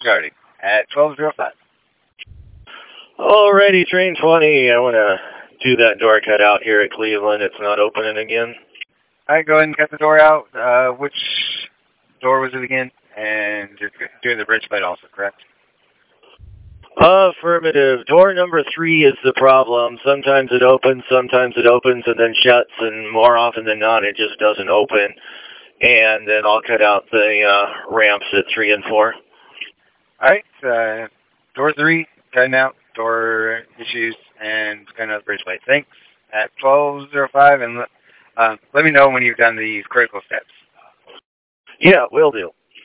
Starting at 12:05. Alrighty, train 20. I want to do that door cutout here at Cleveland. It's not opening again. All right, go ahead and cut the door out. Which door was it again? And you're doing the bridge plate also, correct? Affirmative. Door number 3 is the problem. Sometimes it opens and then shuts, and more often than not, it just doesn't open. And then I'll cut out the ramps at 3 and 4. All right, door 3, cutting out, door issues, and cutting out the bridge plate. Thanks. At 12:05, and let me know when you've done these critical steps. Yeah, will do.